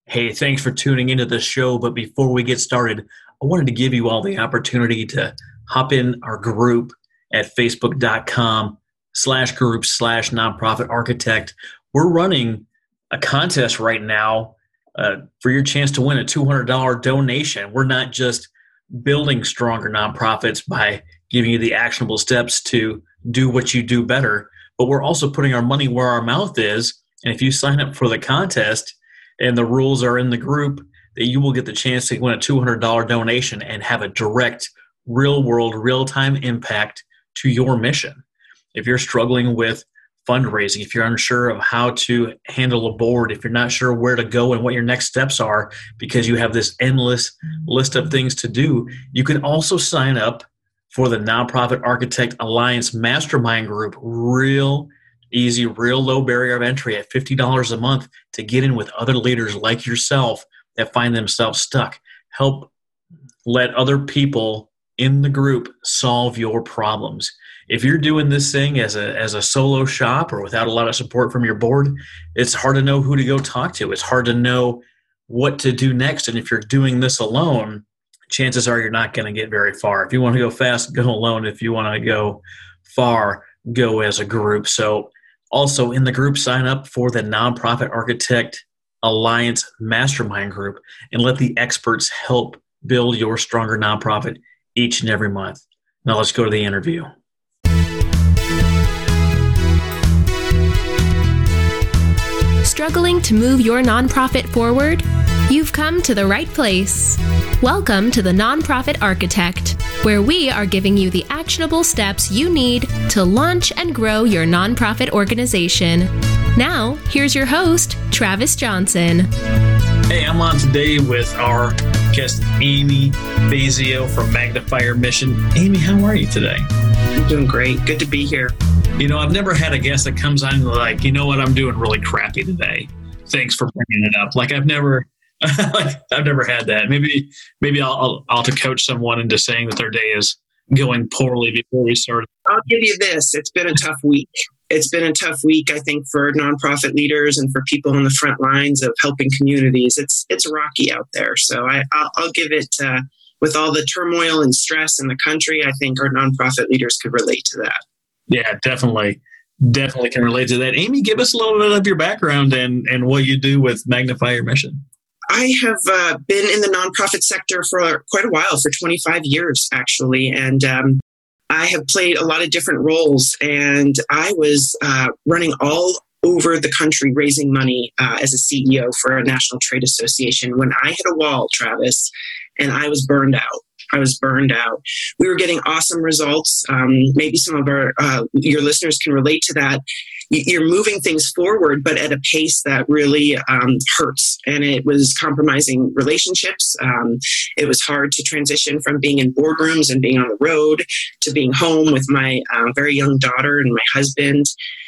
Hey, thanks for tuning into the show. But before we get started, I wanted to give you all the opportunity to hop in our group at facebook.com/group/nonprofit architect. We're running a contest right now for your chance to win a $200 donation. We're not just building stronger nonprofits by giving you the actionable steps to do what you do better, but we're also putting our money where our mouth is. And if you sign up for the contest, and the rules are in the group, that you will get the chance to win a $200 donation and have a direct, real-world, real-time impact to your mission. If you're struggling with fundraising, if you're unsure of how to handle a board, if you're not sure where to go and what your next steps are because you have this endless list of things to do, you can also sign up for the Nonprofit Architect Alliance Mastermind Group. Real easy, real low barrier of entry at $50 a month to get in with other leaders like yourself that find themselves stuck. Help let other people in the group solve your problems. If you're doing this thing as a solo shop or without a lot of support from your board, it's hard to know who to go talk to. It's hard to know what to do next. And if you're doing this alone, chances are you're not going to get very far. If you want to go fast, go alone. If you want to go far, go as a group. So also in the group, sign up for the Nonprofit Architect Alliance Mastermind Group and let the experts help build your stronger nonprofit each and every month. Now let's go to the interview. Struggling to move your nonprofit forward? You've come to the right place. Welcome to the Nonprofit Architect, where we are giving you the actionable steps you need to launch and grow your nonprofit organization. Now, here's your host, Travis Johnson. Hey, I'm on today with our guest, Amy Fazio from Magnify Your Mission. Amy, how are you today? I'm doing great. Good to be here. You know, I've never had a guest that comes on like, you know what, I'm doing really crappy today. Thanks for bringing it up. Like I've never had that. Maybe I'll have to coach someone into saying that their day is going poorly before we start. I'll give you this. It's been a tough week. It's been a tough week, I think, for nonprofit leaders and for people on the front lines of helping communities. It's rocky out there. So I'll give it, with all the turmoil and stress in the country, I think our nonprofit leaders could relate to that. Yeah, definitely can relate to that. Amy, give us a little bit of your background and what you do with Magnify Your Mission. I have been in the nonprofit sector for quite a while, for 25 years, actually. And I have played a lot of different roles. And I was running all over the country raising money as a CEO for a national trade association when I hit a wall, Travis, and I was burned out. We were getting awesome results. Maybe some of your listeners can relate to that. You're moving things forward, but at a pace that really hurts. And it was compromising relationships. It was hard to transition from being in boardrooms and being on the road to being home with my very young daughter and my husband.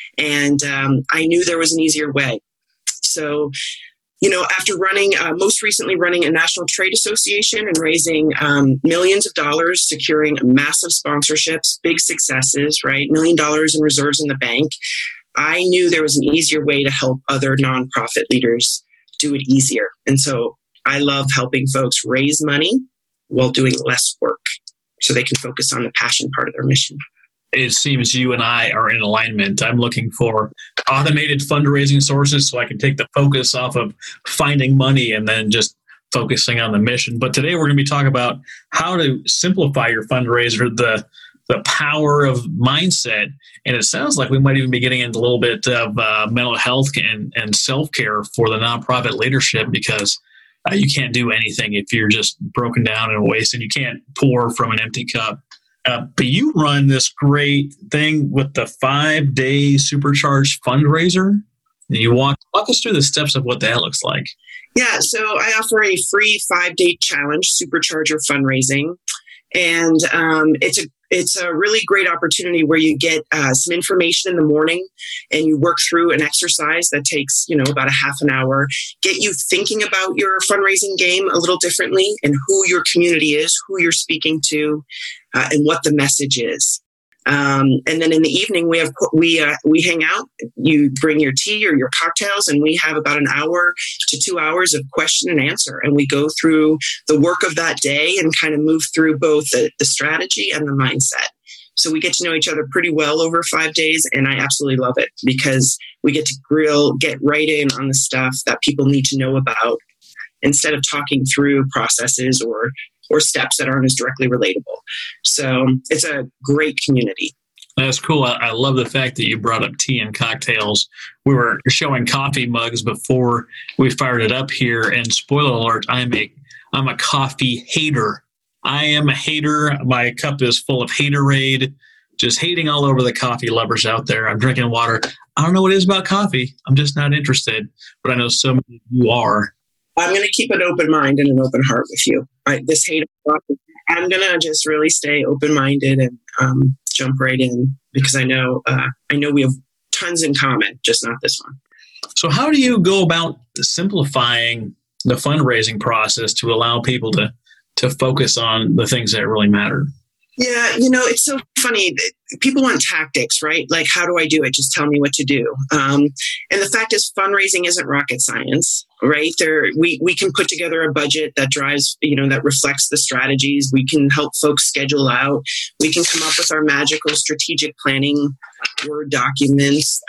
And I knew there was an easier way. So, you know, after most recently running a national trade association and raising millions of dollars, securing massive sponsorships, big successes, right? $1 million in reserves in the bank, I knew there was an easier way to help other nonprofit leaders do it easier. And so I love helping folks raise money while doing less work so they can focus on the passion part of their mission. It seems you and I are in alignment. I'm looking for automated fundraising sources so I can take the focus off of finding money and then just focusing on the mission. But today we're going to be talking about how to simplify your fundraiser, the power of mindset. And it sounds like we might even be getting into a little bit of mental health and self-care for the nonprofit leadership, because you can't do anything if you're just broken down and wasted. You can't pour from an empty cup. But you run this great thing with the 5-day supercharged fundraiser. And you walk us through the steps of what that looks like. Yeah, so I offer a free 5-day challenge, Supercharger Fundraising. And it's a really great opportunity where you get some information in the morning and you work through an exercise that takes, about a half an hour, get you thinking about your fundraising game a little differently and who your community is, who you're speaking to, and what the message is. And then in the evening, we hang out. You bring your tea or your cocktails, and we have about an hour to 2 hours of question and answer. And we go through the work of that day and kind of move through both the strategy and the mindset. So we get to know each other pretty well over 5 days, and I absolutely love it because we get to get right in on the stuff that people need to know about instead of talking through processes or steps that aren't as directly relatable. So it's a great community. That's cool. I love the fact that you brought up tea and cocktails. We were showing coffee mugs before we fired it up here, and spoiler alert, I'm a coffee hater. I am a hater. My cup is full of haterade, just hating all over the coffee lovers out there. I'm drinking water. I don't know what it is about coffee. I'm just not interested, but I know so many of you are. I'm going to keep an open mind and an open heart with you. This hate, I'm going to just really stay open-minded and jump right in because I know we have tons in common, just not this one. So how do you go about simplifying the fundraising process to allow people to focus on the things that really matter? Yeah, it's so funny. People want tactics, right? Like, how do I do it? Just tell me what to do. And the fact is, fundraising isn't rocket science, right? We can put together a budget that drives, that reflects the strategies. We can help folks schedule out. We can come up with our magical strategic planning Word documents.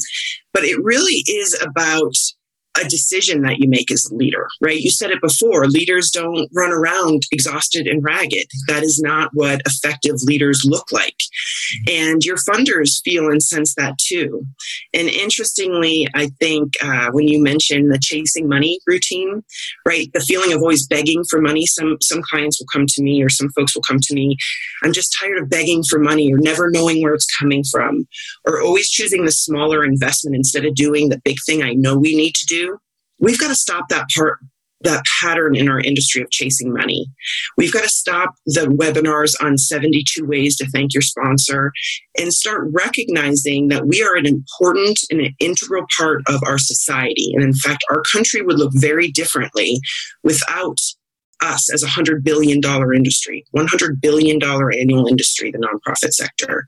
But it really is about a decision that you make as a leader, right? You said it before, leaders don't run around exhausted and ragged. That is not what effective leaders look like. And your funders feel and sense that too. And interestingly, I think when you mention the chasing money routine, right? The feeling of always begging for money. Some clients will come to me or some folks will come to me. I'm just tired of begging for money or never knowing where it's coming from or always choosing the smaller investment instead of doing the big thing I know we need to do. We've got to stop that pattern in our industry of chasing money. We've got to stop the webinars on 72 ways to thank your sponsor and start recognizing that we are an important and an integral part of our society. And in fact, our country would look very differently without us as a $100 billion industry, $100 billion annual industry, the nonprofit sector.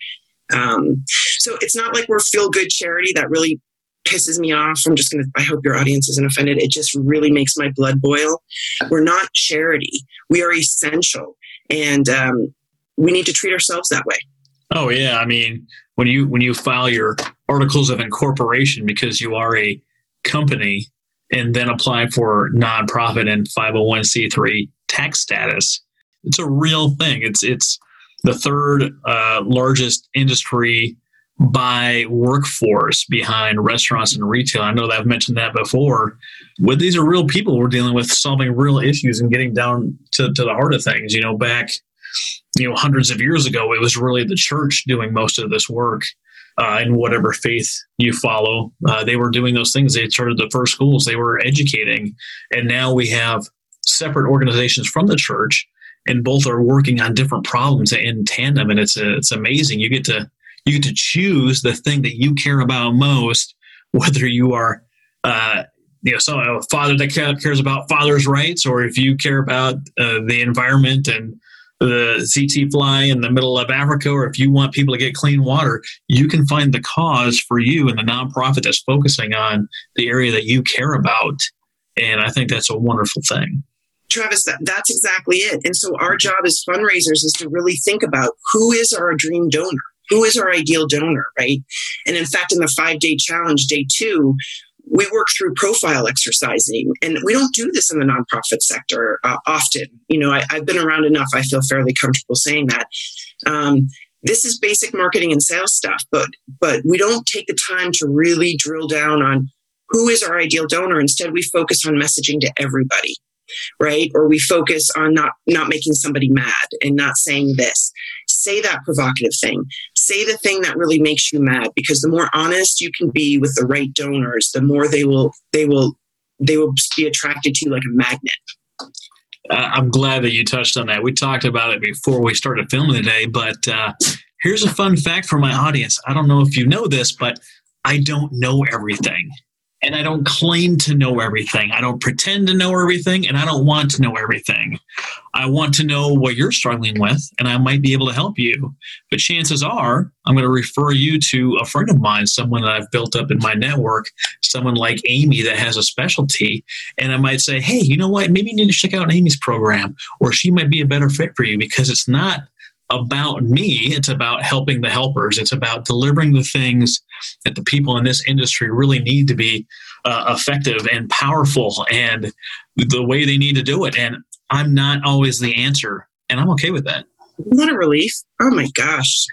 So it's not like we're feel-good charity that really pisses me off. I hope your audience isn't offended. It just really makes my blood boil. We're not charity. We are essential. And we need to treat ourselves that way. Oh yeah. I mean, when you file your articles of incorporation because you are a company and then apply for nonprofit and 501c3 tax status, it's a real thing. It's the third largest industry by workforce behind restaurants and retail. I know that I've mentioned that before. These are real people we're dealing with, solving real issues and getting down to the heart of things. Back, hundreds of years ago, it was really the church doing most of this work in whatever faith you follow. They were doing those things. They started the first schools. They were educating. And now we have separate organizations from the church, and both are working on different problems in tandem. And it's amazing. You get to choose the thing that you care about most, whether you are, a father that cares about fathers' rights, or if you care about the environment and the ZT fly in the middle of Africa, or if you want people to get clean water, you can find the cause for you and the nonprofit that's focusing on the area that you care about. And I think that's a wonderful thing. Travis, that's exactly it. And so our job as fundraisers is to really think about who is our dream donor. Who is our ideal donor, right? And in fact, in the 5-day challenge, day 2, we work through profile exercising. And we don't do this in the nonprofit sector often. I've been around enough. I feel fairly comfortable saying that. This is basic marketing and sales stuff, but we don't take the time to really drill down on who is our ideal donor. Instead, we focus on messaging to everybody, right? Or we focus on not making somebody mad and not saying this. Say that provocative thing. Say the thing that really makes you mad, because the more honest you can be with the right donors, the more they will be attracted to you like a magnet. I'm glad that you touched on that. We talked about it before we started filming today, but here's a fun fact for my audience. I don't know if you know this, but I don't know everything. And I don't claim to know everything. I don't pretend to know everything, and I don't want to know everything. I want to know what you're struggling with, and I might be able to help you. But chances are, I'm going to refer you to a friend of mine, someone that I've built up in my network, someone like Amy that has a specialty. And I might say, hey, you know what? Maybe you need to check out Amy's program, or she might be a better fit for you, because it's not about me. It's about helping the helpers. It's about delivering the things that the people in this industry really need to be effective and powerful, and the way they need to do it. And I'm not always the answer, and I'm okay with that. What a relief. Oh my gosh.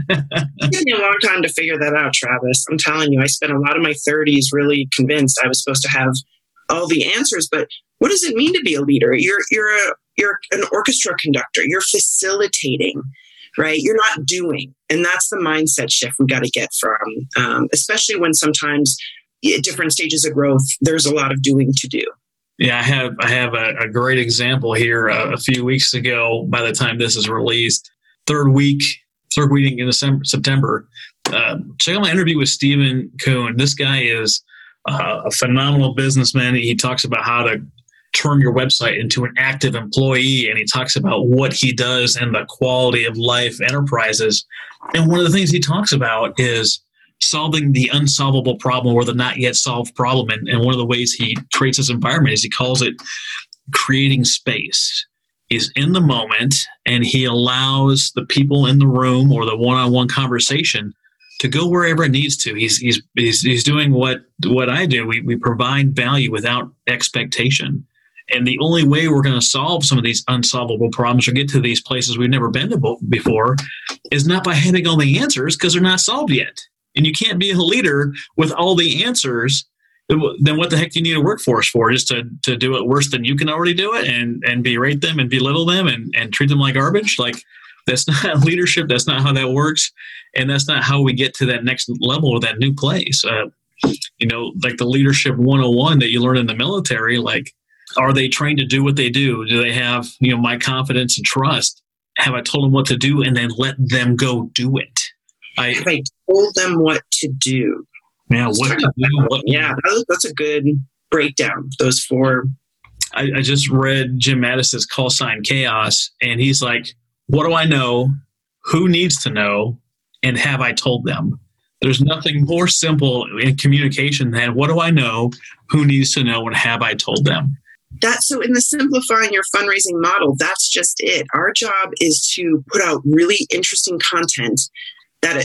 It took me a long time to figure that out, Travis. I'm telling you, I spent a lot of my 30s really convinced I was supposed to have all the answers, but what does it mean to be a leader? You're an orchestra conductor. You're facilitating, right? You're not doing. And that's the mindset shift we got to get from, especially when sometimes at different stages of growth, there's a lot of doing to do. Yeah, I have a great example here. A few weeks ago, by the time this is released, third week in September, check out my interview with Stephen Kuhn. This guy is a phenomenal businessman. He talks about how to turn your website into an active employee, and he talks about what he does and the quality of life enterprises. And one of the things he talks about is solving the unsolvable problem, or the not yet solved problem. And one of the ways he creates this environment is he calls it creating space. He's in the moment, and he allows the people in the room or the one-on-one conversation to go wherever it needs to. He's doing what I do. We provide value without expectation. And the only way we're going to solve some of these unsolvable problems or get to these places we've never been to before is not by having all the answers, because they're not solved yet. And you can't be a leader with all the answers. Then what the heck do you need a workforce for? Just to do it worse than you can already do it, and berate them and belittle them and treat them like garbage? Like, that's not leadership. That's not how that works. And that's not how we get to that next level or that new place. Like the leadership 101 that you learn in the military, like, are they trained to do what they do? Do they have, my confidence and trust? Have I told them what to do, and then let them go do it? Have I told them what to do? Yeah, what to do. Yeah, that's a good breakdown. Those four. I just read Jim Mattis's Call Sign Chaos, and he's like, what do I know? Who needs to know? And have I told them? There's nothing more simple in communication than what do I know? Who needs to know? And have I told them? So in the Simplifying Your Fundraising model, that's just it. Our job is to put out really interesting content that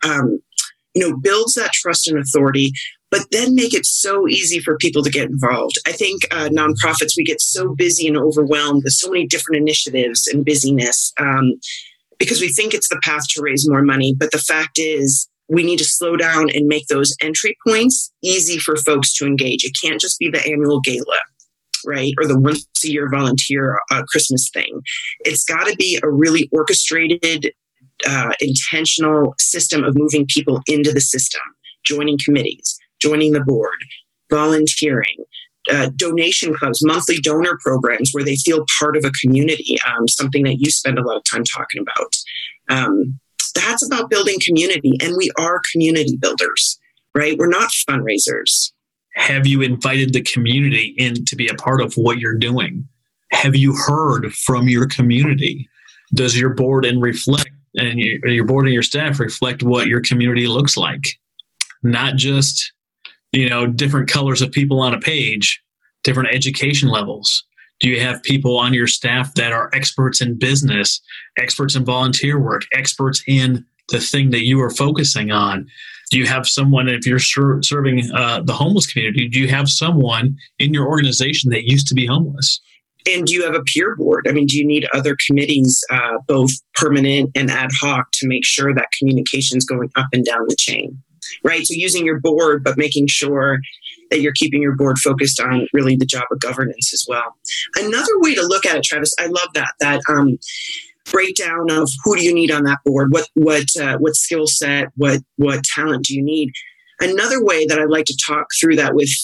builds that trust and authority, but then make it so easy for people to get involved. I think nonprofits, we get so busy and overwhelmed with so many different initiatives and busyness because we think it's the path to raise more money. But the fact is, we need to slow down and make those entry points easy for folks to engage. It can't just be the annual gala, right? Or the once a year volunteer Christmas thing. It's got to be a really orchestrated, intentional system of moving people into the system, joining committees, joining the board, volunteering, donation clubs, monthly donor programs where they feel part of a community, something that you spend a lot of time talking about. That's about building community, and we are community builders, right? We're not fundraisers. Have you invited the community in to be a part of what you're doing? Have you heard from your community? Does your board and your board and your staff reflect what your community looks like? Not just, different colors of people on a page, different education levels. Do you have people on your staff that are experts in business, experts in volunteer work, experts in the thing that you are focusing on? Do you have someone, if you're serving the homeless community, do you have someone in your organization that used to be homeless? And do you have a peer board? I mean, do you need other committees, both permanent and ad hoc, to make sure that communication is going up and down the chain, right? So using your board, but making sure that you're keeping your board focused on really the job of governance as well. Another way to look at it, Travis, I love that breakdown of who do you need on that board, what skill set, what talent do you need. Another way that I like to talk through that with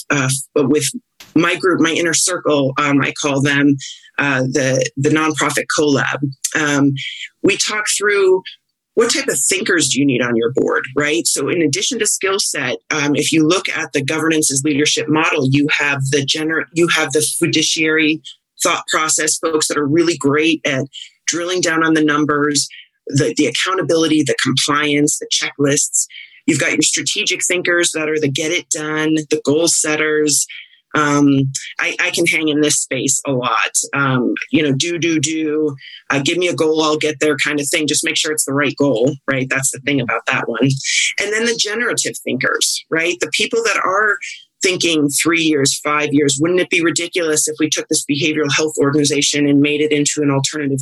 my group, my inner circle, I call them the nonprofit collab. We talk through what type of thinkers do you need on your board, right? So in addition to skill set, if you look at the governance as leadership model, you have the fiduciary thought process folks that are really great at drilling down on the numbers, the accountability, the compliance, the checklists. You've got your strategic thinkers that are the get it done, the goal setters. I can hang in this space a lot. Give me a goal, I'll get there kind of thing. Just make sure it's the right goal, right? That's the thing about that one. And then the generative thinkers, right? The people that are thinking 3 years, 5 years. Wouldn't it be ridiculous if we took this behavioral health organization and made it into an alternative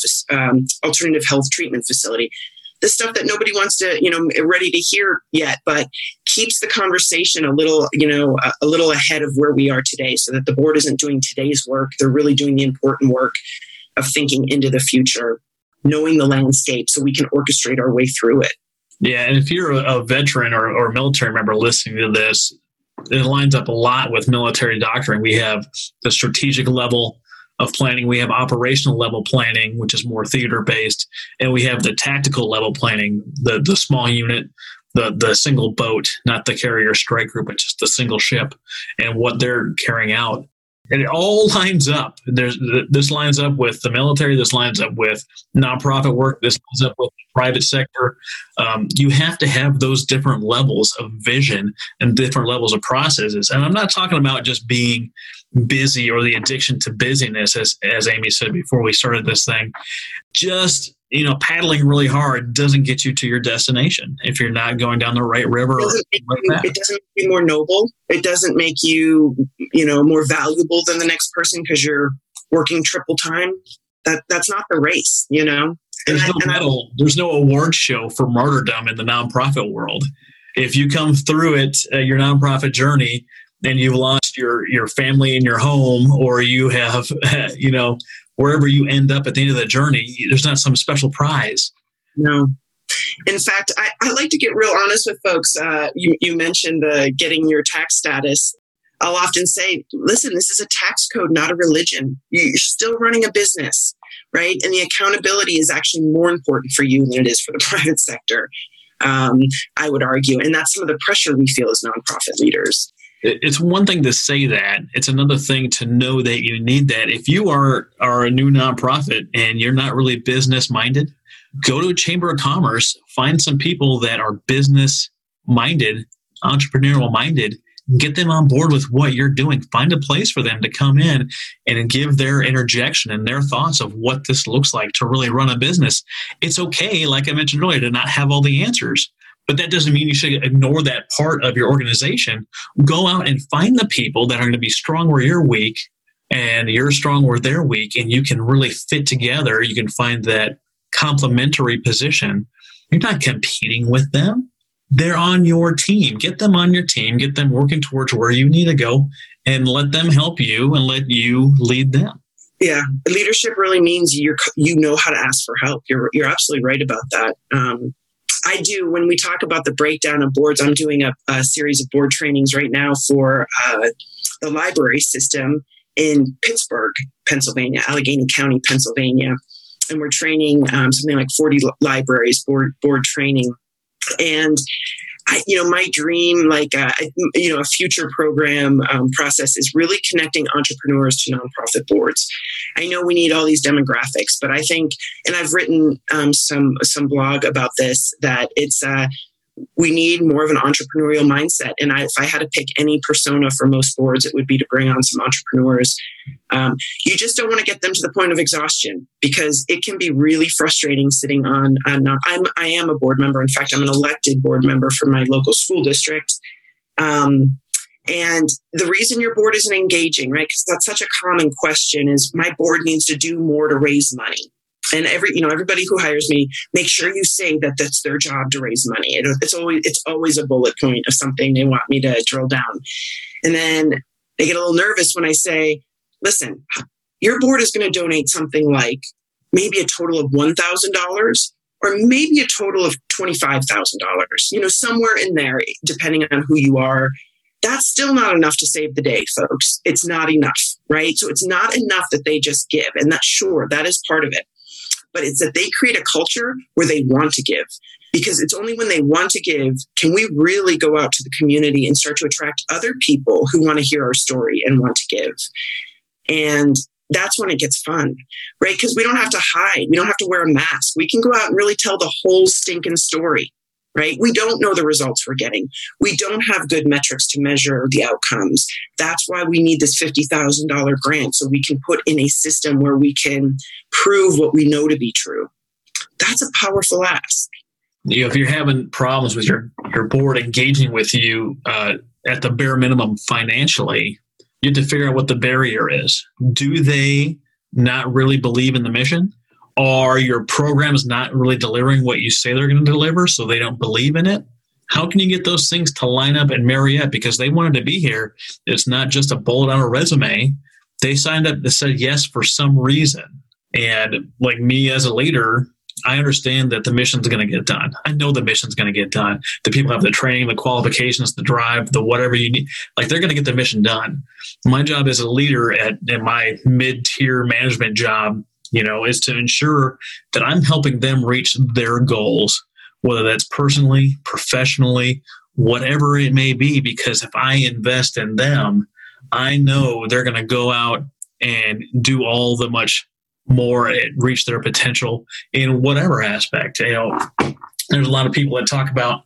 health treatment facility? The stuff that nobody wants to, ready to hear yet, but keeps the conversation a little ahead of where we are today, so that the board isn't doing today's work. They're really doing the important work of thinking into the future, knowing the landscape so we can orchestrate our way through it. Yeah. And if you're a veteran or military member listening to this, it lines up a lot with military doctrine. We have the strategic level of planning. We have operational level planning, which is more theater based. And we have the tactical level planning, the small unit, the single boat, not the carrier strike group, but just the single ship and what they're carrying out. And it all lines up. This lines up with the military. This lines up with nonprofit work. This lines up with the private sector. You have to have those different levels of vision and different levels of processes. And I'm not talking about just being busy or the addiction to busyness, as Amy said before we started this thing. Just paddling really hard doesn't get you to your destination if you're not going down the right river. It doesn't make you more noble. It doesn't make you, more valuable than the next person because you're working triple time. That's not the race, There's no medal. There's no award show for martyrdom in the nonprofit world. If you come through it, your nonprofit journey, and you've lost your family and your home, or you have, wherever you end up at the end of the journey, there's not some special prize. No. In fact, I like to get real honest with folks. You mentioned getting your tax status. I'll often say, listen, this is a tax code, not a religion. You're still running a business, right? And the accountability is actually more important for you than it is for the private sector, I would argue. And that's some of the pressure we feel as nonprofit leaders. It's one thing to say that. It's another thing to know that you need that. If you are a new nonprofit and you're not really business minded, go to a chamber of commerce, find some people that are business minded, entrepreneurial minded, get them on board with what you're doing. Find a place for them to come in and give their interjection and their thoughts of what this looks like to really run a business. It's okay, like I mentioned earlier, to not have all the answers. But that doesn't mean you should ignore that part of your organization. Go out and find the people that are going to be strong where you're weak, and you're strong where they're weak, and you can really fit together. You can find that complementary position. You're not competing with them. They're on your team. Get them on your team. Get them working towards where you need to go, and let them help you and let you lead them. Yeah, leadership really means you know how to ask for help. You're absolutely right about that. I do. When we talk about the breakdown of boards, I'm doing a series of board trainings right now for the library system in Pittsburgh, Pennsylvania, Allegheny County, Pennsylvania. And we're training something like 40 libraries, board training. And my dream, a future program process is really connecting entrepreneurs to nonprofit boards. I know we need all these demographics, but I think, and I've written some blog about this, that it's we need more of an entrepreneurial mindset. And if I had to pick any persona for most boards, it would be to bring on some entrepreneurs. You just don't want to get them to the point of exhaustion, because it can be really frustrating sitting on. I am a board member. In fact, I'm an elected board member for my local school district. And the reason your board isn't engaging, right? Because that's such a common question, is my board needs to do more to raise money. And everybody who hires me, make sure you say that that's their job to raise money. It's always a bullet point of something they want me to drill down. And then they get a little nervous when I say, listen, your board is going to donate something like maybe a total of $1,000 or maybe a total of $25,000, somewhere in there, depending on who you are. That's still not enough to save the day, folks. It's not enough, right? So it's not enough that they just give. And that is part of it. but it's that they create a culture where they want to give. Because it's only when they want to give can we really go out to the community and start to attract other people who want to hear our story and want to give. And that's when it gets fun, right? Because we don't have to hide. We don't have to wear a mask. We can go out and really tell the whole stinking story, right? We don't know the results we're getting. We don't have good metrics to measure the outcomes. That's why we need this $50,000 grant, so we can put in a system where we can prove what we know to be true. That's a powerful ask. If you're having problems with your board engaging with you at the bare minimum financially, you have to figure out what the barrier is. Do they not really believe in the mission? Are your programs not really delivering what you say they're going to deliver, so they don't believe in it? How can you get those things to line up and marry up? Because they wanted to be here. It's not just a bullet on a resume. They signed up, they said yes for some reason. And like me as a leader, I understand that the mission's going to get done. I know the mission's going to get done. The people have the training, the qualifications, the drive, the whatever you need. Like, they're going to get the mission done. My job as a leader at my mid-tier management job, is to ensure that I'm helping them reach their goals, whether that's personally, professionally, whatever it may be. Because if I invest in them, I know they're going to go out and do all the much more, reach their potential in whatever aspect. There's a lot of people that talk about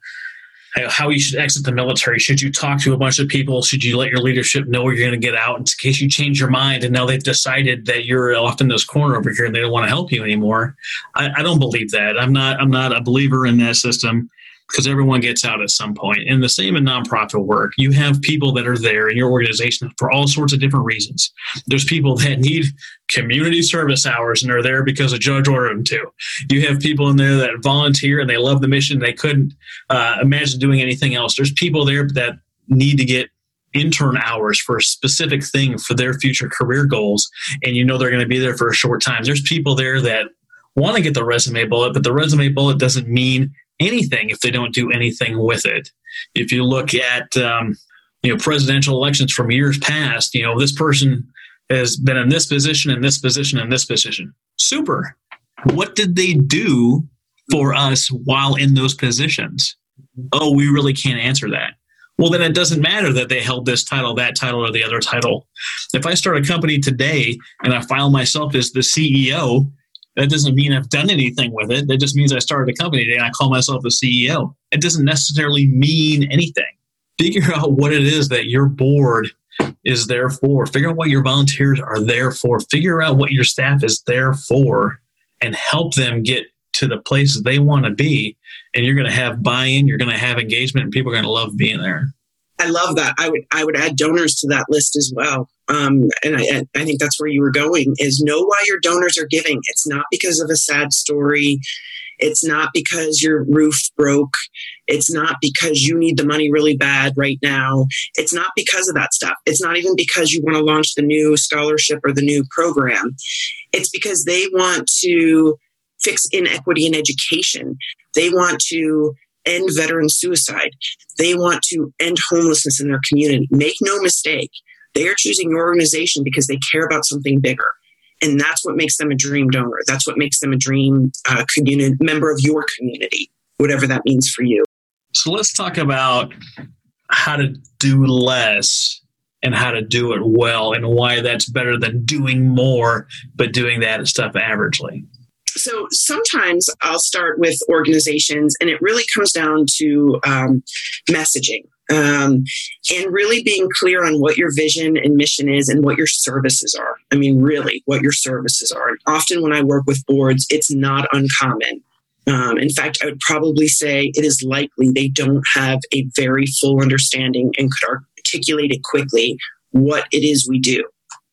how you should exit the military. Should you talk to a bunch of people? Should you let your leadership know you're going to get out in case you change your mind and now they've decided that you're off in this corner over here and they don't want to help you anymore? I don't believe that. I'm not a believer in that system, because everyone gets out at some point. And the same in nonprofit work. You have people that are there in your organization for all sorts of different reasons. There's people that need community service hours and are there because a judge ordered them to. You have people in there that volunteer and they love the mission. They couldn't imagine doing anything else. There's people there that need to get intern hours for a specific thing for their future career goals. And they're going to be there for a short time. There's people there that want to get the resume bullet, but the resume bullet doesn't mean anything if they don't do anything with it. If you look at presidential elections from years past, this person has been in this position, in this position, in this position. Super. What did they do for us while in those positions? Oh, we really can't answer that. Well, then it doesn't matter that they held this title, that title, or the other title. If I start a company today and I file myself as the CEO, that doesn't mean I've done anything with it. That just means I started a company today and I call myself a CEO. It doesn't necessarily mean anything. Figure out what it is that your board is there for. Figure out what your volunteers are there for. Figure out what your staff is there for and help them get to the places they want to be. And you're going to have buy-in, you're going to have engagement, and people are going to love being there. I love that. I would add donors to that list as well. And I think that's where you were going, is know why your donors are giving. It's not because of a sad story. It's not because your roof broke. It's not because you need the money really bad right now. It's not because of that stuff. It's not even because you want to launch the new scholarship or the new program. It's because they want to fix inequity in education. They want to end veteran suicide. They want to end homelessness in their community. Make no mistake, they are choosing your organization because they care about something bigger. And that's what makes them a dream donor. That's what makes them a dream community member of your community, whatever that means for you. So let's talk about how to do less and how to do it well, and why that's better than doing more, but doing that stuff averagely. So sometimes I'll start with organizations, and it really comes down to messaging and really being clear on what your vision and mission is and what your services are. I mean, really what your services are. And often when I work with boards, it's not uncommon. In fact, I would probably say it is likely they don't have a very full understanding and could articulate it quickly what it is we do.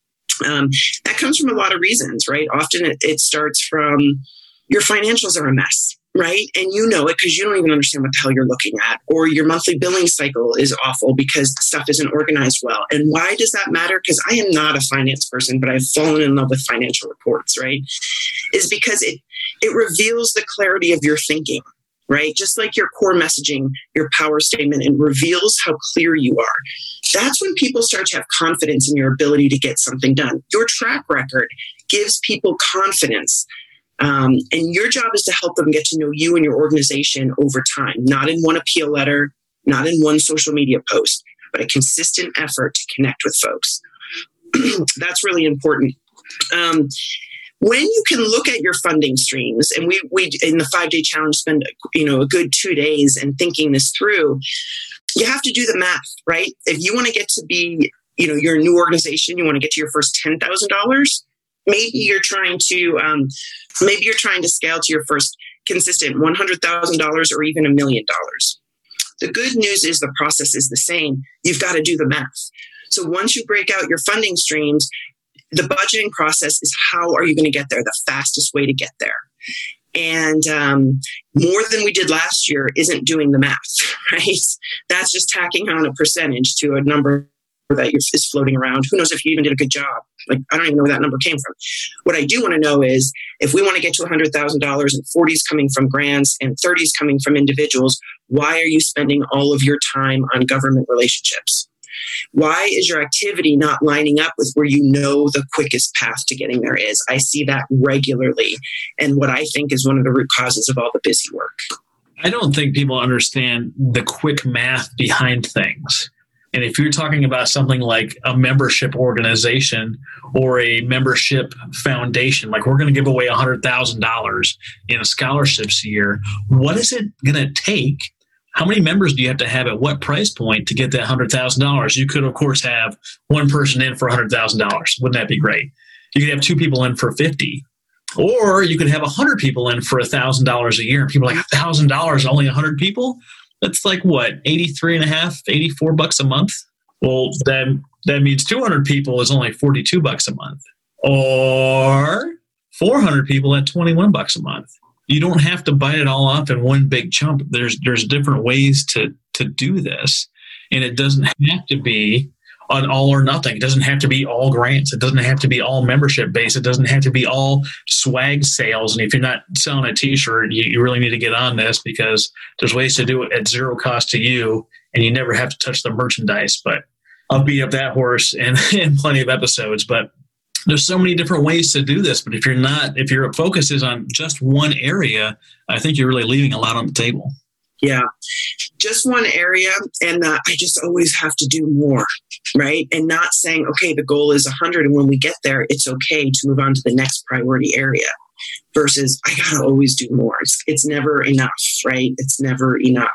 That comes from a lot of reasons, right? Often it starts from your financials are a mess, right? And you know it because you don't even understand what the hell you're looking at. Or your monthly billing cycle is awful because stuff isn't organized well. And why does that matter? Because I am not a finance person, but I've fallen in love with financial reports, right? Is because it reveals the clarity of your thinking, right? Just like your core messaging, your power statement, it reveals how clear you are. That's when people start to have confidence in your ability to get something done. Your track record gives people confidence And your job is to help them get to know you and your organization over time, not in one appeal letter, not in one social media post, but a consistent effort to connect with folks. That's really important. When you can look at your funding streams, and we in the 5-day challenge spend a good 2 days and thinking this through, you have to do the math, right? If you want to get to be, you're a new organization, you want to get to your first $10,000, maybe you're trying to scale to your first consistent $100,000 or even $1 million. The good news is the process is the same. You've got to do the math. So once you break out your funding streams, the budgeting process is how are you going to get there, the fastest way to get there. And more than we did last year isn't doing the math, right? That's just tacking on a percentage to a number that is floating around. Who knows if you even did a good job? Like, I don't even know where that number came from. What I do want to know is if we want to get to $100,000 and 40 is coming from grants and 30 is coming from individuals, why are you spending all of your time on government relationships? Why is your activity not lining up with where you know the quickest path to getting there is? I see that regularly. And what I think is one of the root causes of all the busy work. I don't think people understand the quick math behind things. And if you're talking about something like a membership organization or a membership foundation, like we're going to give away $100,000 in scholarships a year, what is it going to take? How many members do you have to have at what price point to get that $100,000? You could, of course, have one person in for $100,000. Wouldn't that be great? You could have two people in for $50,000. Or you could have 100 people in for $1,000 a year. And people are like, $1,000, only 100 people? That's like what, $84 a month? Well, that means 200 people is only $42 a month. Or 400 people at $21 a month. You don't have to bite it all off in one big chunk. There's different ways to do this. And it doesn't have to be an all or nothing. It doesn't have to be all grants. It doesn't have to be all membership based. It doesn't have to be all swag sales. And if you're not selling a t-shirt, you really need to get on this because there's ways to do it at zero cost to you and you never have to touch the merchandise. But I'll beat up that horse in plenty of episodes. But there's so many different ways to do this. But if your focus is on just one area, I think you're really leaving a lot on the table. Yeah, just one area. And I just always have to do more, right? And not saying, okay, the goal is 100. And when we get there, it's okay to move on to the next priority area versus I got to always do more. It's never enough, right? It's never enough.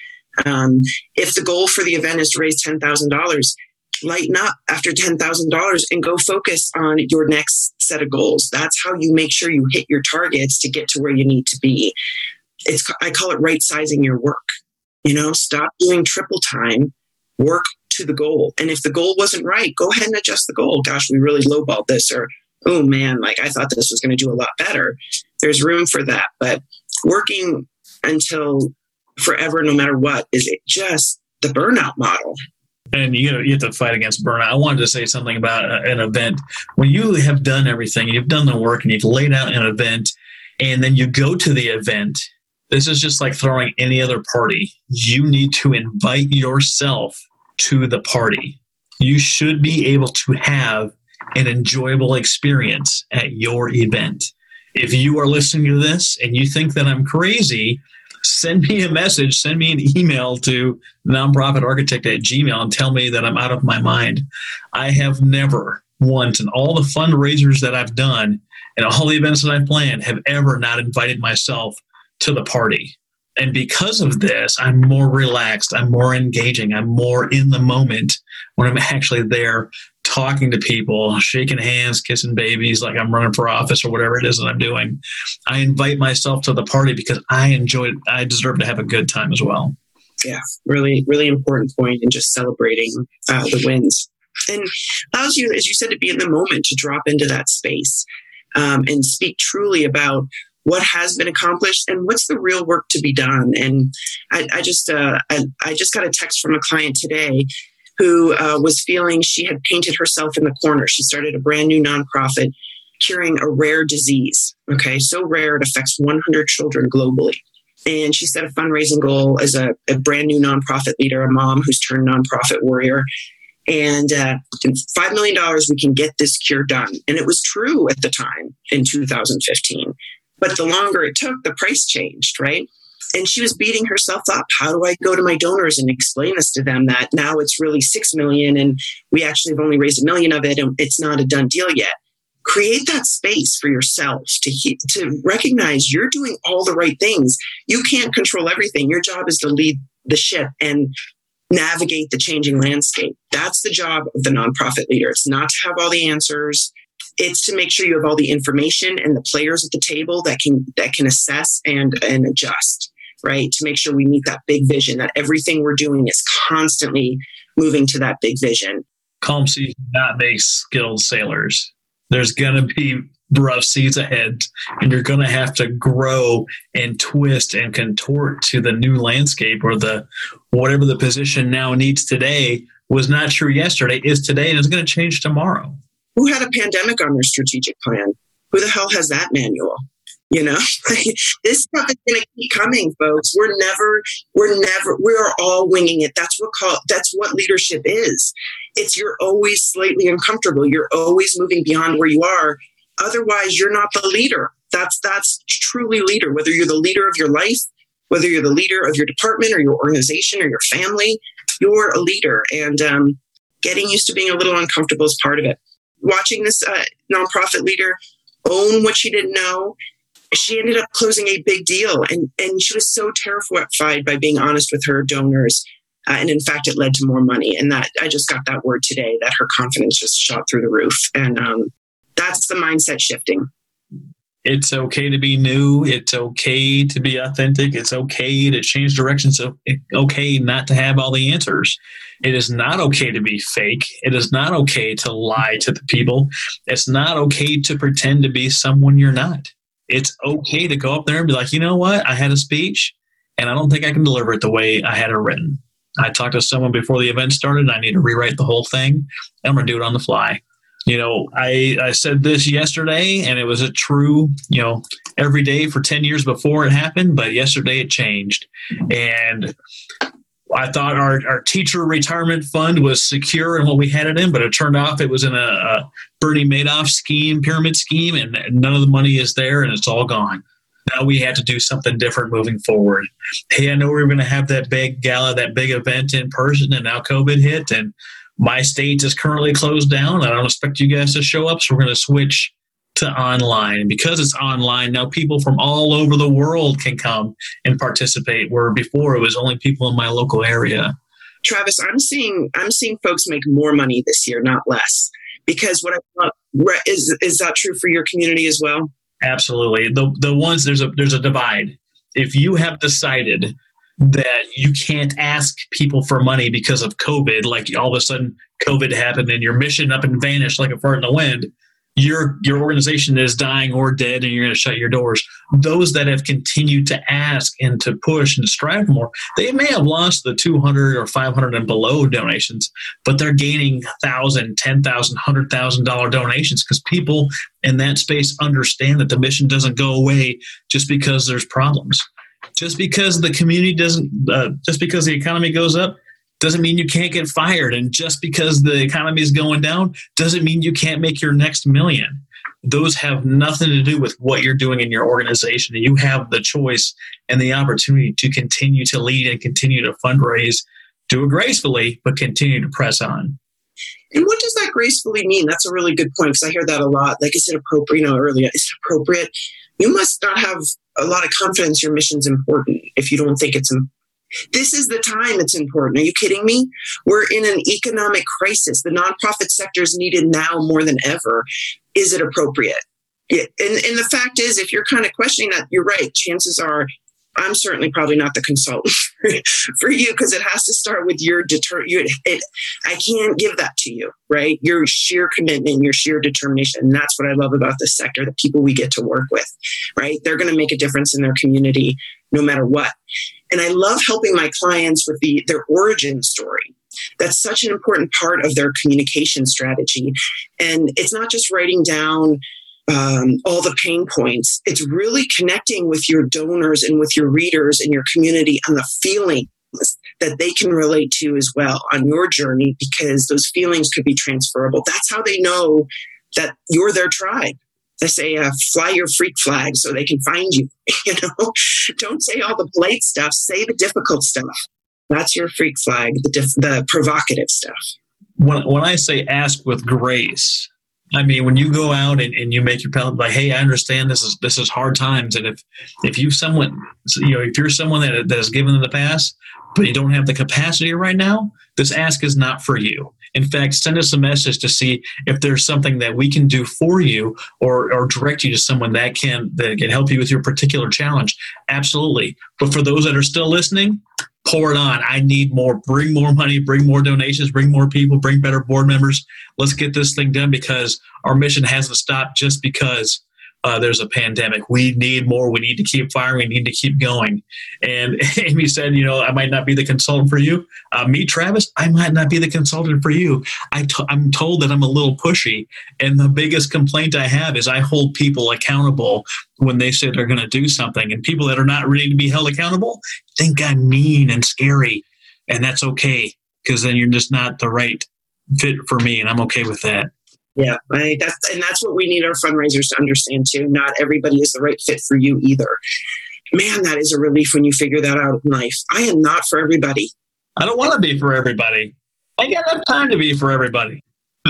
If the goal for the event is to raise $10,000, lighten up after $10,000 and go focus on your next set of goals. That's how you make sure you hit your targets to get to where you need to be. I call it right sizing your work. Stop doing triple time, work to the goal. And if the goal wasn't right, go ahead and adjust the goal. Gosh, we really lowballed this, or, oh man, I thought this was going to do a lot better. There's room for that. But working until forever, no matter what, is it just the burnout model. And you have to fight against burnout. I wanted to say something about an event. When you have done everything, you've done the work and you've laid out an event, and then you go to the event, this is just like throwing any other party. You need to invite yourself to the party. You should be able to have an enjoyable experience at your event. If you are listening to this and you think that I'm crazy, send me a message, send me an email to nonprofitarchitect@gmail.com and tell me that I'm out of my mind. I have never once in all the fundraisers that I've done and all the events that I've planned have ever not invited myself to the party. And because of this, I'm more relaxed, I'm more engaging, I'm more in the moment when I'm actually there talking to people, shaking hands, kissing babies like I'm running for office or whatever it is that I'm doing. I invite myself to the party because I enjoy it. I deserve to have a good time as well. Yeah, really, really important point in just celebrating the wins. And allows you, as you said, to be in the moment, to drop into that space and speak truly about what has been accomplished and what's the real work to be done. And I just got a text from a client today who was feeling she had painted herself in the corner. She started a brand new nonprofit curing a rare disease. Okay, so rare it affects 100 children globally. And she set a fundraising goal as a brand new nonprofit leader, a mom who's turned nonprofit warrior. And $5 million, we can get this cure done. And it was true at the time in 2015. But the longer it took, the price changed, right? And she was beating herself up. How do I go to my donors and explain this to them that now it's really 6 million and we actually have only raised 1 million of it and it's not a done deal yet? Create that space for yourself to recognize you're doing all the right things. You can't control everything. Your job is to lead the ship and navigate the changing landscape. That's the job of the nonprofit leader. It's not to have all the answers. It's to make sure you have all the information and the players at the table that can assess and adjust, right? To make sure we meet that big vision, that everything we're doing is constantly moving to that big vision. Calm seas do not make skilled sailors. There's going to be rough seas ahead, and you're going to have to grow and twist and contort to the new landscape, or whatever the position now needs today was not true yesterday, is today, and it's going to change tomorrow. Who had a pandemic on their strategic plan? Who the hell has that manual? This stuff is going to keep coming, folks. We are all winging it. That's what leadership is. You're always slightly uncomfortable. You're always moving beyond where you are. Otherwise, you're not the leader. That's truly leader. Whether you're the leader of your life, whether you're the leader of your department or your organization or your family, you're a leader. And getting used to being a little uncomfortable is part of it. Watching this nonprofit leader own what she didn't know, she ended up closing a big deal. And she was so terrified by being honest with her donors. And in fact, it led to more money. And that I just got that word today, that her confidence just shot through the roof. And that's the mindset shifting. It's okay to be new. It's okay to be authentic. It's okay to change directions. It's okay not to have all the answers. It is not okay to be fake. It is not okay to lie to the people. It's not okay to pretend to be someone you're not. It's okay to go up there and be like, you know what? I had a speech and I don't think I can deliver it the way I had it written. I talked to someone before the event started and I need to rewrite the whole thing. And I'm going to do it on the fly. I said this yesterday and it was a true, every day for 10 years before it happened, but yesterday it changed. And I thought our teacher retirement fund was secure in what we had it in, but it turned out it was in a Bernie Madoff pyramid scheme, and none of the money is there and it's all gone. Now we had to do something different moving forward. Hey, I know we were going to have that big gala, that big event in person, and now COVID hit, and my state is currently closed down. I don't expect you guys to show up, so we're going to switch to online. And because it's online, now people from all over the world can come and participate, where before it was only people in my local area. Travis, I'm seeing folks make more money this year, not less. Because what I thought, is that true for your community as well? Absolutely. The ones, there's a divide. If you have decided that you can't ask people for money because of COVID, like all of a sudden COVID happened and your mission up and vanished like a fart in the wind, your organization is dying or dead and you're going to shut your doors. Those that have continued to ask and to push and strive for more, they may have lost the 200 or 500 and below donations, but they're gaining $1,000, $10,000, $100,000 donations because people in that space understand that the mission doesn't go away just because there's problems. Just because the community just because the economy goes up, doesn't mean you can't get fired. And just because the economy is going down, doesn't mean you can't make your next million. Those have nothing to do with what you're doing in your organization. You have the choice and the opportunity to continue to lead and continue to fundraise, do it gracefully, but continue to press on. And what does that gracefully mean? That's a really good point, because I hear that a lot. Like, is it appropriate? Earlier, is it appropriate? You must not have a lot of confidence your mission's important if you don't think it's important. This is the time it's important. Are you kidding me? We're in an economic crisis. The nonprofit sector is needed now more than ever. Is it appropriate? Yeah. And the fact is, if you're kind of questioning that, you're right. Chances are I'm certainly probably not the consultant for you, because it has to start with your I can't give that to you, right? Your sheer commitment, your sheer determination. And that's what I love about this sector, the people we get to work with, right? They're going to make a difference in their community no matter what. And I love helping my clients with their origin story. That's such an important part of their communication strategy. And it's not just writing down all the pain points. It's really connecting with your donors and with your readers and your community on the feelings that they can relate to as well on your journey, because those feelings could be transferable. That's how they know that you're their tribe. I say, fly your freak flag so they can find you. Don't say all the polite stuff. Say the difficult stuff. That's your freak flag, the provocative stuff. When I say ask with grace, I mean, when you go out and you make your palate like, hey, I understand this is hard times. And if you're someone that has given in the past, but you don't have the capacity right now, this ask is not for you. In fact, send us a message to see if there's something that we can do for you or direct you to someone that can help you with your particular challenge. Absolutely. But for those that are still listening, pour it on. I need more. Bring more money, bring more donations, bring more people, bring better board members. Let's get this thing done because our mission hasn't stopped just because there's a pandemic. We need more. We need to keep firing. We need to keep going. And Amy said, I might not be the consultant for you. Me, Travis, I might not be the consultant for you. I'm told that I'm a little pushy. And the biggest complaint I have is I hold people accountable when they say they're going to do something. And people that are not ready to be held accountable think I'm mean and scary. And that's okay, because then you're just not the right fit for me. And I'm okay with that. Yeah, that's what we need our fundraisers to understand too. Not everybody is the right fit for you either. Man, that is a relief when you figure that out in life. I am not for everybody. I don't want to be for everybody. I got enough time to be for everybody.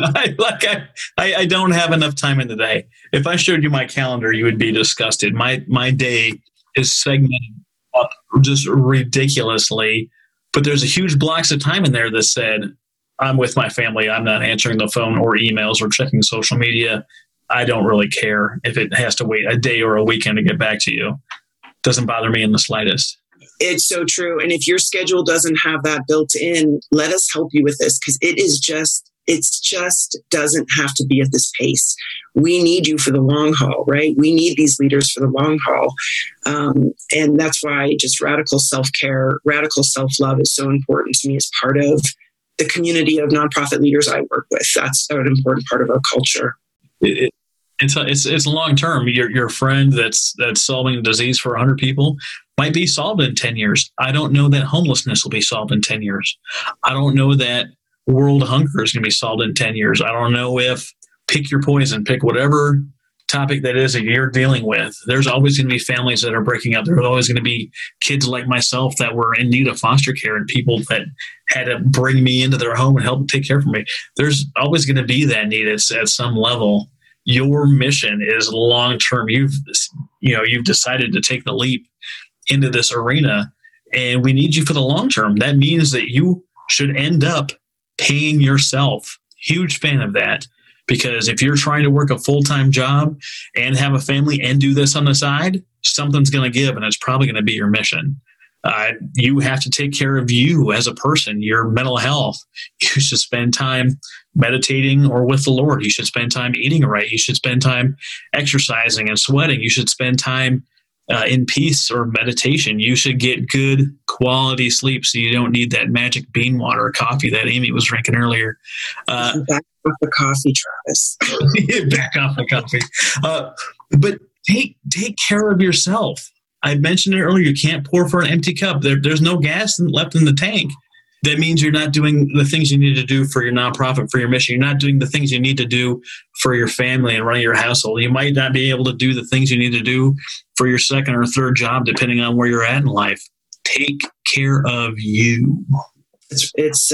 I don't have enough time in the day. If I showed you my calendar, you would be disgusted. My day is segmented up just ridiculously, but there's a huge blocks of time in there that said, I'm with my family. I'm not answering the phone or emails or checking social media. I don't really care if it has to wait a day or a weekend to get back to you. Doesn't bother me in the slightest. It's so true. And if your schedule doesn't have that built in, let us help you with this, because it just doesn't have to be at this pace. We need you for the long haul, right? We need these leaders for the long haul. And that's why just radical self-care, radical self-love is so important to me as part of the community of nonprofit leaders I work with. That's an important part of our culture. It's long term. Your friend that's solving a disease for 100 people might be solved in 10 years. I don't know that homelessness will be solved in 10 years. I don't know that world hunger is going to be solved in 10 years. I don't know if pick your poison, pick whatever topic that is that you're dealing with. There's always going to be families that are breaking up. There's always going to be kids like myself that were in need of foster care and people that had to bring me into their home and help take care of me. There's always going to be that need at some level. Your mission is long-term. You've decided to take the leap into this arena, and we need you for the long term. That means that you should end up paying yourself. Huge fan of that. Because if you're trying to work a full-time job and have a family and do this on the side, something's going to give, and it's probably going to be your mission. You have to take care of you as a person, your mental health. You should spend time meditating or with the Lord. You should spend time eating right. You should spend time exercising and sweating. You should spend time in peace or meditation. You should get good quality sleep so you don't need that magic bean water or coffee that Amy was drinking earlier. Back off the coffee, Travis. Back off the coffee. But take care of yourself. I mentioned it earlier. You can't pour for an empty cup. There's no gas left in the tank. That means you're not doing the things you need to do for your nonprofit, for your mission. You're not doing the things you need to do for your family and running your household. You might not be able to do the things you need to do for your second or third job, depending on where you're at in life. Take care of you. It's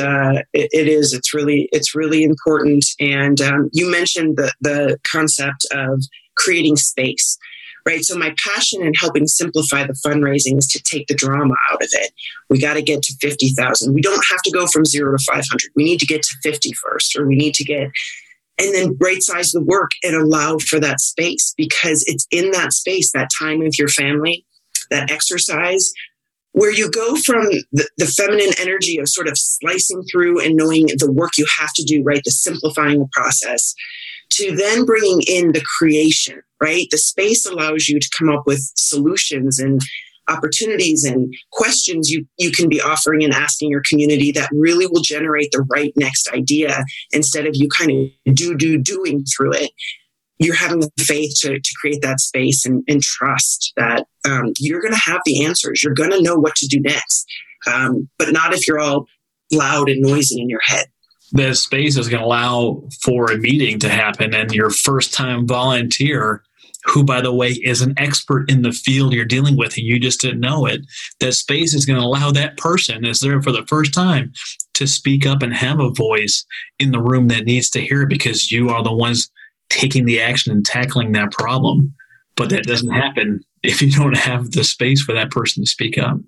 really important. And you mentioned the concept of creating space. Right. So my passion in helping simplify the fundraising is to take the drama out of it. We got to get to 50,000. We don't have to go from 0 to 500. We need to get to 50 first, or we need to get, and then right size the work and allow for that space, because it's in that space, that time with your family, that exercise, where you go from the feminine energy of sort of slicing through and knowing the work you have to do, right? The simplifying the process, to then bringing in the creation, right? The space allows you to come up with solutions and opportunities and questions you can be offering and asking your community that really will generate the right next idea, instead of you kind of doing through it. You're having the faith to create that space and trust that you're going to have the answers. You're going to know what to do next, but not if you're all loud and noisy in your head. that space is going to allow for a meeting to happen, and your first-time volunteer, who, by the way, is an expert in the field you're dealing with, and you just didn't know it, that space is going to allow that person that's there for the first time to speak up and have a voice in the room that needs to hear it, because you are the ones taking the action and tackling that problem. But that doesn't happen if you don't have the space for that person to speak up.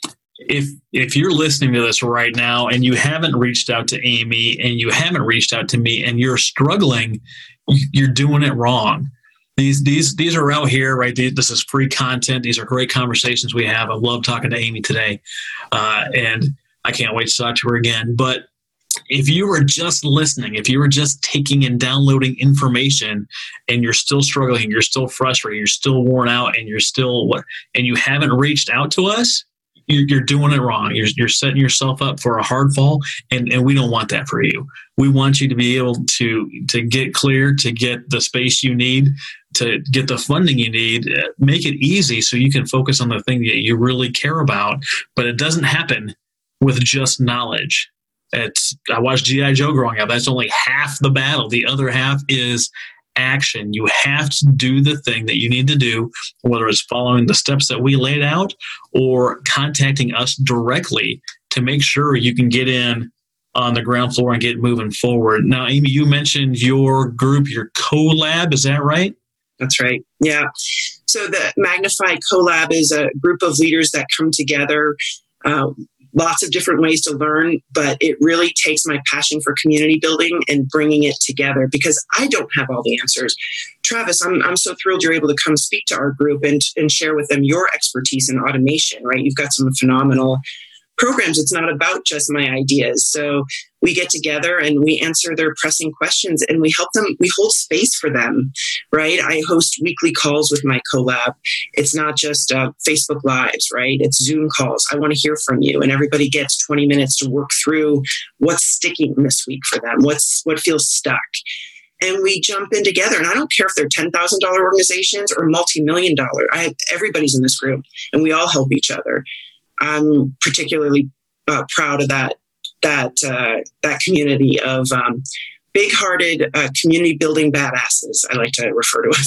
If you're listening to this right now and you haven't reached out to Amy and you haven't reached out to me and you're struggling, you're doing it wrong. These are out here, right? This is free content. These are great conversations we have. I love talking to Amy today, and I can't wait to talk to her again. But if you were just listening, if you were just taking and downloading information and you're still struggling, you're still frustrated, you're still worn out, and and you haven't reached out to us, you're doing it wrong. You're setting yourself up for a hard fall, and we don't want that for you. We want you to be able to get clear, to get the space you need, to get the funding you need. Make it easy so you can focus on the thing that you really care about. But it doesn't happen with just knowledge. I watched G.I. Joe growing up. That's only half the battle. The other half is action. You have to do the thing that you need to do, whether it's following the steps that we laid out or contacting us directly to make sure you can get in on the ground floor and get moving forward. Now, Amy, you mentioned your group, your CoLab. Is that right? That's right. Yeah. So the Magnify CoLab is a group of leaders that come together, lots of different ways to learn, but it really takes my passion for community building and bringing it together, because I don't have all the answers. Travis, I'm so thrilled you're able to come speak to our group and share with them your expertise in automation, right? You've got some phenomenal programs. It's not about just my ideas. So we get together and we answer their pressing questions and we help them. We hold space for them, right? I host weekly calls with my CoLab. It's not just Facebook Lives, right? It's Zoom calls. I want to hear from you. And everybody gets 20 minutes to work through what's sticking this week for them, what feels stuck. And we jump in together. And I don't care if they're $10,000 organizations or multi-million-dollar. Everybody's in this group and we all help each other. I'm particularly proud of that community of big-hearted community building badasses. I like to refer to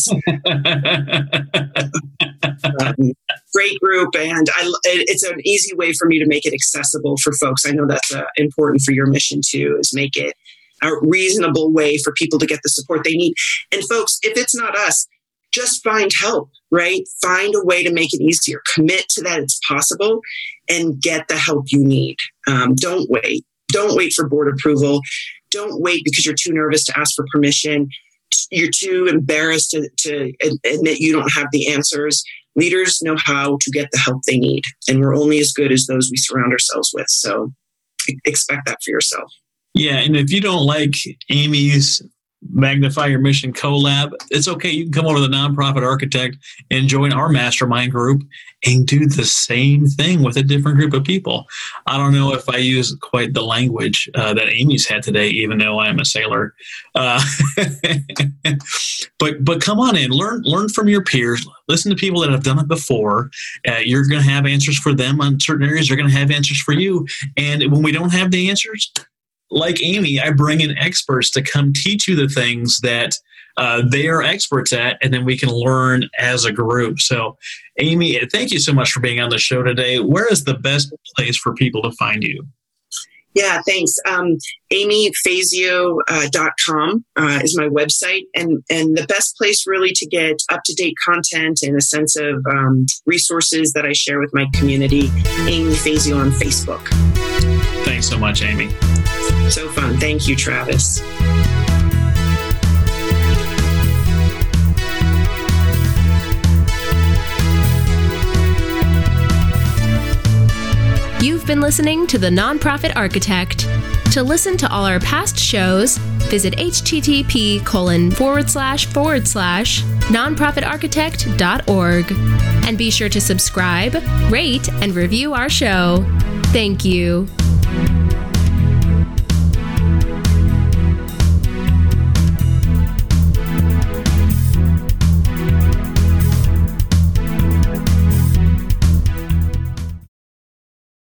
us. Great group, and it's an easy way for me to make it accessible for folks. I know that's important for your mission too, is make it a reasonable way for people to get the support they need. And folks, if it's not us, just find help, right? Find a way to make it easier. Commit to that it's possible and get the help you need. Don't wait. Don't wait for board approval. Don't wait because you're too nervous to ask for permission. You're too embarrassed to admit you don't have the answers. Leaders know how to get the help they need, and we're only as good as those we surround ourselves with. So expect that for yourself. Yeah, and if you don't like Amy's Magnify Your Mission CoLab, it's okay. You can come over to the Nonprofit Architect and join our mastermind group and do the same thing with a different group of people. I don't know if I use quite the language that Amy's had today, even though I am a sailor. But come on in, learn from your peers, listen to people that have done it before. You're going to have answers for them on certain areas. They're going to have answers for you. And when we don't have the answers, like Amy, I bring in experts to come teach you the things that they are experts at, and then we can learn as a group. So, Amy, thank you so much for being on the show today. Where is the best place for people to find you? Yeah, thanks. AmyFazio.com is my website, and the best place really to get up-to-date content and a sense of resources that I share with my community, Amy Fazio on Facebook. Thanks so much, Amy. So fun. Thank you, Travis. You've been listening to The Nonprofit Architect. To listen to all our past shows, visit http://nonprofitarchitect.org. And be sure to subscribe, rate, and review our show. Thank you.